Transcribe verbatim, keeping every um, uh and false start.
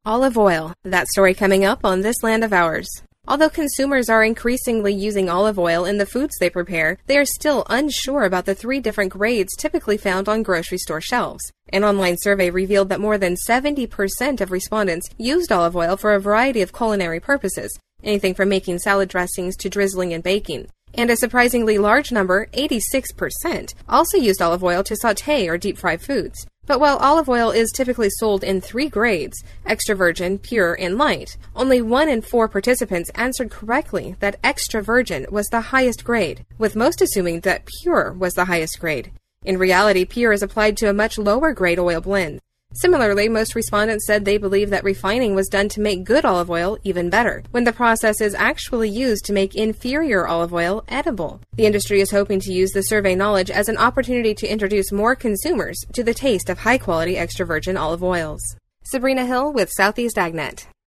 Olive oil. That story coming up on This Land of Ours. Although consumers are increasingly using olive oil in the foods they prepare, they are still unsure about the three different grades typically found on grocery store shelves. An online survey revealed that more than seventy percent of respondents used olive oil for a variety of culinary purposes, anything from making salad dressings to drizzling and baking. And a surprisingly large number, eighty-six percent, also used olive oil to sauté or deep fry foods. But while olive oil is typically sold in three grades, extra virgin, pure, and light, only one in four participants answered correctly that extra virgin was the highest grade, with most assuming that pure was the highest grade. In reality, pure is applied to a much lower grade oil blend. Similarly, most respondents said they believe that refining was done to make good olive oil even better, when the process is actually used to make inferior olive oil edible. The industry is hoping to use the survey knowledge as an opportunity to introduce more consumers to the taste of high-quality extra virgin olive oils. Sabrina Hill with Southeast AgNet.